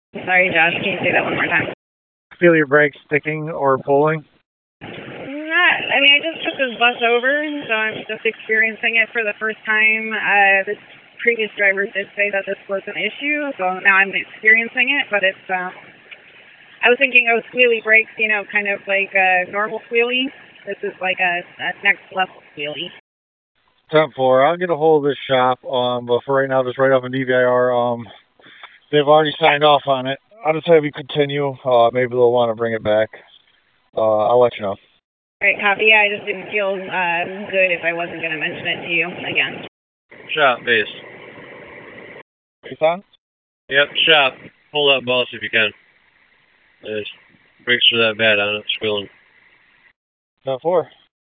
Sorry, Josh, can you say that one more time? Feel your brakes sticking or pulling? I mean, I just took this bus over, so I'm just experiencing it for the first time. The previous driver did say that this was an issue, so now I'm experiencing it, but it's, I was thinking of squealy brakes, you know, kind of like a normal squealy. This is like a next level squealy. 10-4. I'll get a hold of this shop, but for right now, just write up an DVIR. They've already signed off on it. I'll just have you continue. Maybe they'll want to bring it back. I'll let you know. All right, copy. Yeah, I just didn't feel good if I wasn't going to mention it to you again. Shop, base. It's on? Yep, shop. Pull that bus if you can. Brakes are that bad on it, squealing. 10-4.